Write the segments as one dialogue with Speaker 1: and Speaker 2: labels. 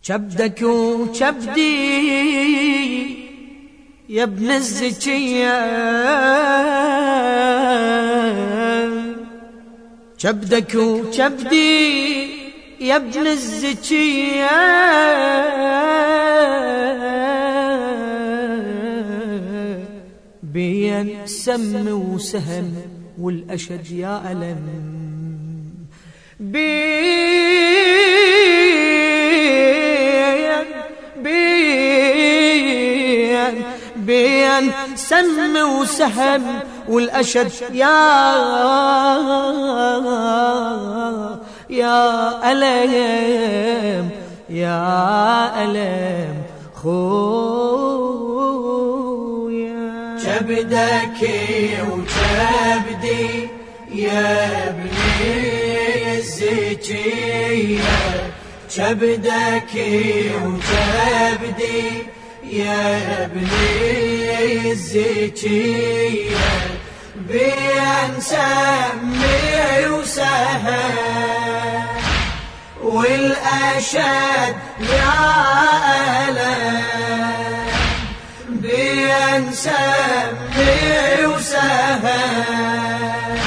Speaker 1: كبدك وكبدي يا ابن الزكية، كبدك وكبدي يا ابن الزكية، بين سم وسهم والأشد يا ألم، بين سم وسهم والأشد يا ألم، يا ألم خويا.
Speaker 2: كبدك وكبدي يا ابني الزكية، كبدك وكبدي يا ابني الزكية، بين سمي وسهم والأشد يا ألم، بين سمي وسهم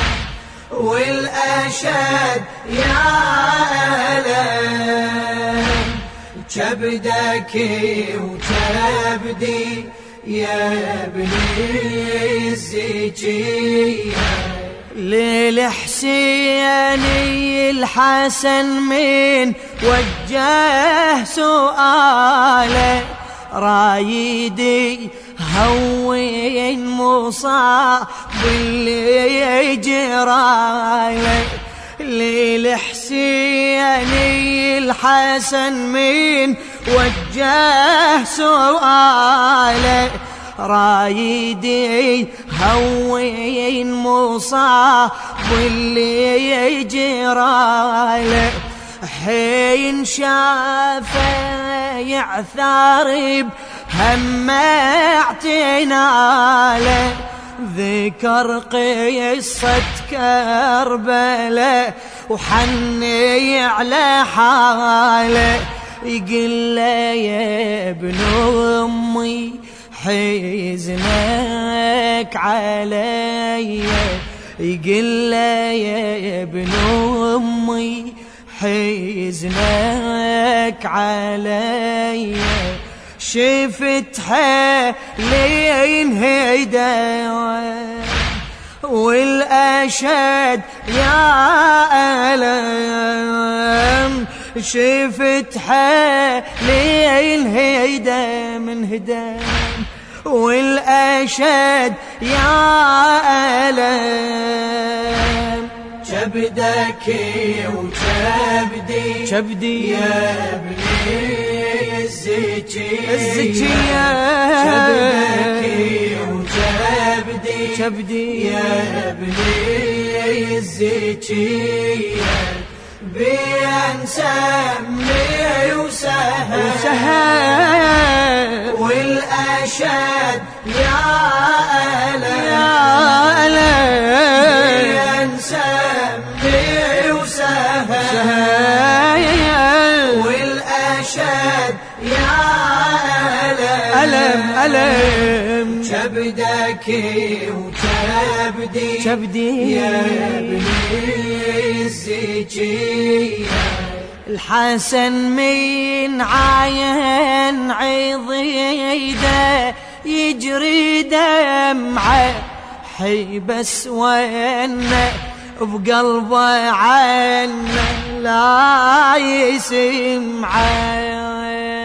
Speaker 2: والأشد يا ألم، كبدك وكبدي يا ابني الزكية.
Speaker 1: للحسيني الحسن من وجه سؤاله، رايدي هون مصاب اللي جراله، للحسيني الحسن من وجه سؤاله، رايدي هون مصاب اللي جراله، حين شافه يعثر بهم اعتناله، ذكر قصة كربلاء وحني على حاله، يقول له يا ابن أمي حزنك علي، يقول له يا ابن أمي حزنك علي، شفت حالين هيدا والأشد يا ألم، شفت حالين هيدا من هدام والأشد يا ألم،
Speaker 2: كبدك وكبدي يا ابني الزكية، كبدك وكبدي يا ابني الزكية، بين سمي وسهم والأشد يا ألم، بين سمي وسهم والأشد يا ألم، كبدك وكبدي يا ابني الزكية.
Speaker 1: الحسن من عين عضيده يجري دمعه، حيبس وينه بقلبه عنه لا يسمعه،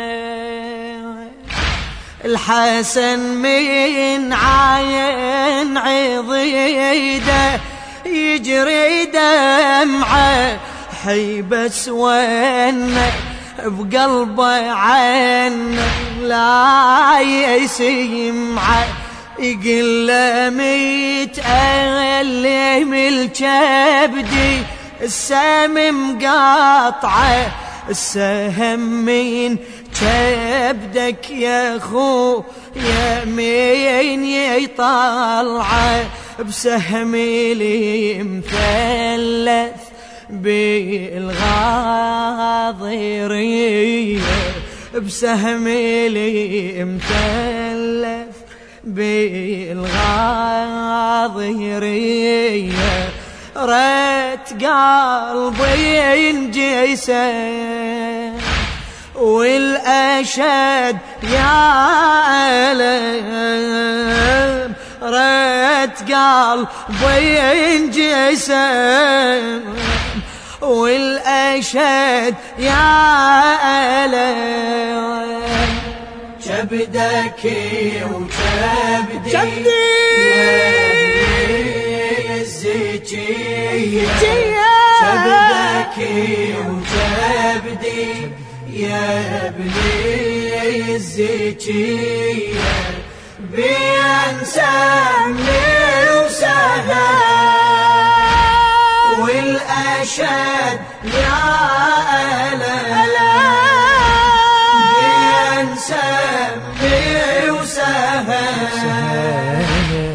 Speaker 1: الحسن من عين عضيده يجري دمعه، حيبس وينه بقلبه عنه لا يسمعه، يقول له متألم الكبدي السم مقاطعه، السهم من كبدك يا خو يا مين يطلعه، بسهمي لي مثلث بالغاضرية، بسهمي لي مثلث بالغاضيرية، ريت قلبي ينجسد والأشد يا ألم، ريت قلبي ينجسد والأشد يا ألم،
Speaker 2: كبدك وكبدي الزكية، كبدك وكبدي يا ابني الزكية، بين سمي وسهام والأشد يا ألم، بين سمي وسهام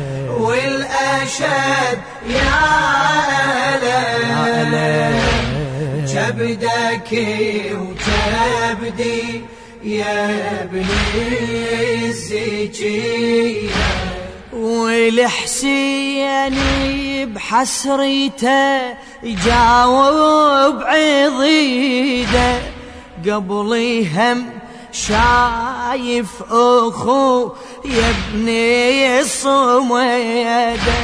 Speaker 2: والأشد يا ألم، كبدك وكبدي يا ابني الزكية.
Speaker 1: والحسين بحسرته يجاوب عضيده، قبل هم شايف أخو يا ابني الصميده،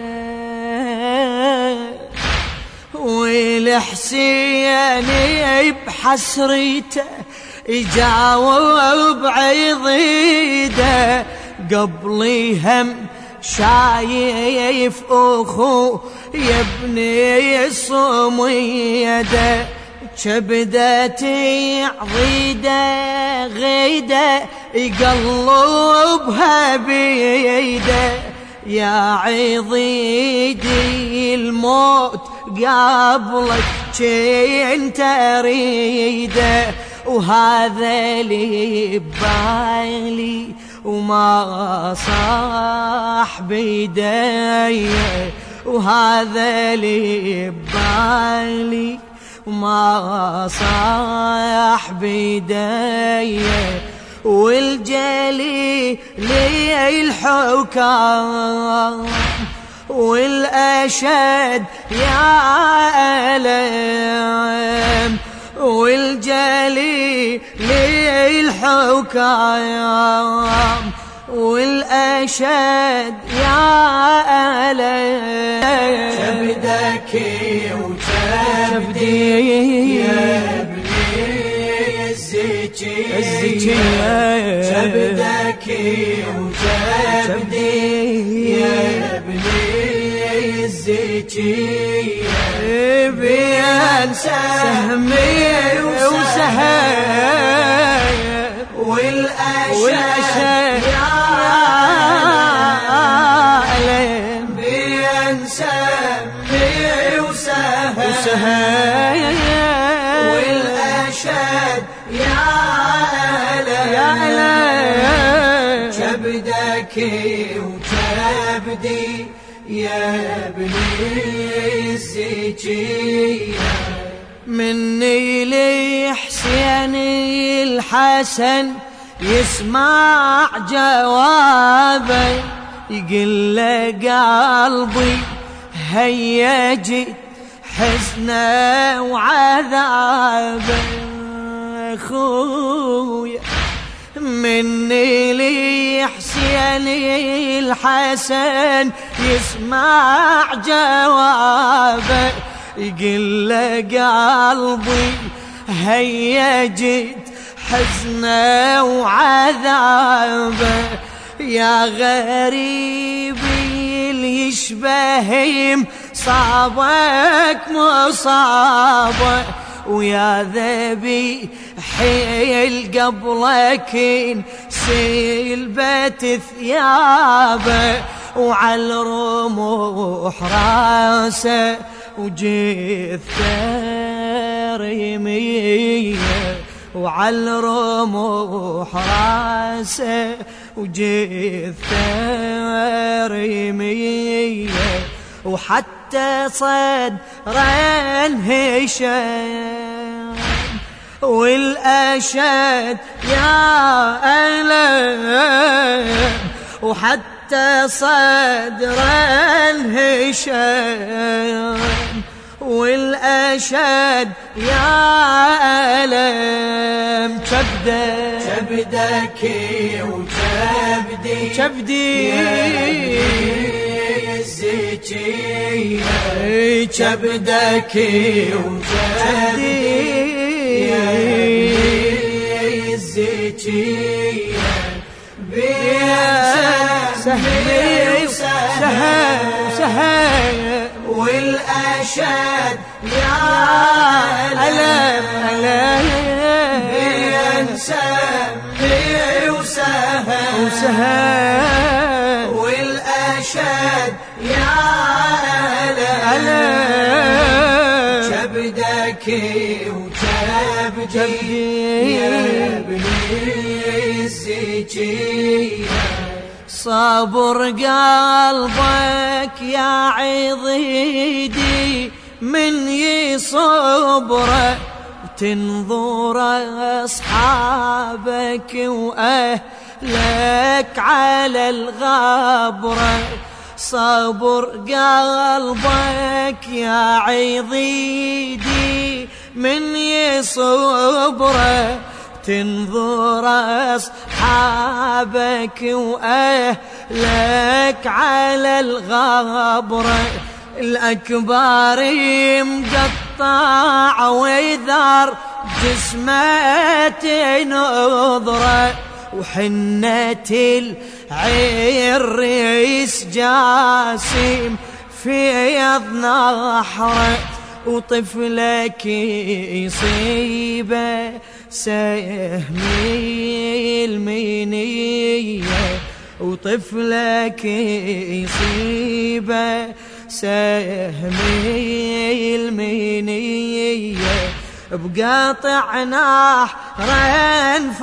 Speaker 1: والحسين بحسرته يجاوب عضيده، قبل هم شايف أخو يا ابني الصميده، كبدتي عضيده غيده يقلبها بيده، يا عضيدي الموت قبلك كنت اريده، وهذا لي ببالي وما صاح بيدي، وهذا لي ببالي وما صاح بيدي، والجلي لي الحكام والأشد يا ألم، والجلي لي الحكام والأشد يا ألم،
Speaker 2: كبدك وكبدي يا ابني الزكية، كبدك وكبدي يا ابني الزكية، بين سهمي وسهام والأشد يا ألم، بين سهمي وسهام والأشد يا ألم، كبدك وكبدي يا ابني الزكية.
Speaker 1: مني لي حسين الحسن يسمع جوابه، يقول له قلبي هيا جيت حزنه وعذابه، اخويا مني لي حسين الحسن يسمع جوابه، يقول له قلبي هيا جيت حزنه وعذابه، يا غريبي اللي يشبه صابك مصابه، ويا ذبي حيل قبلك سلبت ثيابه، وعلى الرموح راسه وجثه رميه، وعلى الرموح راسه وجثه رميه، وحتى صدره انهشم والأشد يا ألم وحتى صدر الهشام والأشد يا ألم
Speaker 2: كبدك وكبدي الزكية كبدك وكبدي الزكية
Speaker 1: سهل
Speaker 2: والأشد يا
Speaker 1: ألم
Speaker 2: سمي وسهل والأشد يا ألم كبدك وكبدي يا ابني الزكية
Speaker 1: صبر قلبك يا عضيدي من يصبره وتنظر أصحابك وأهلك على الغبرة صبر قلبك يا عضيدي من يصبره تنظر أصحابك وأهلك على الغبرة الأكبر مقطع ويذر جسمة نظرة وحنة العريس جاسم في نحره وطفلك يصيبه سهم المنية وطفلك يصيبه سهم المنية بقاطع نحر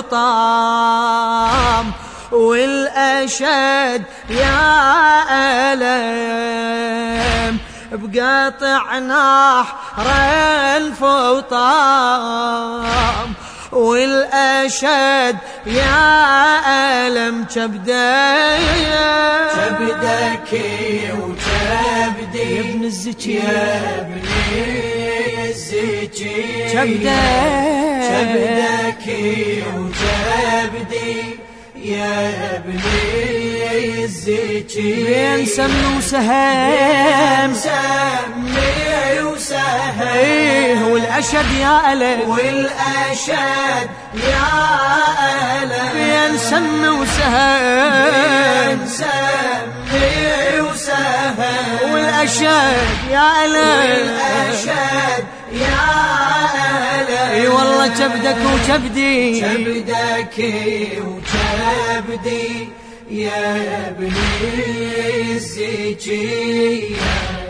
Speaker 1: فطام والأشد يا ألم بقاطع نحر فطام والأشد يا ألم
Speaker 2: كبدك وكبدي
Speaker 1: يا ابن الزكية
Speaker 2: يا ابن الزكية
Speaker 1: كبدك
Speaker 2: وكبدي يا ابن الزكية
Speaker 1: بين سم وسهام ايه والأشد يا ألم
Speaker 2: والأشد يا ألم
Speaker 1: بين سم وسهام والأشد يا ألم
Speaker 2: والأشد يا ألم
Speaker 1: اي والله كبدك وكبدي
Speaker 2: كبدك وكبدي يا ابن الزكية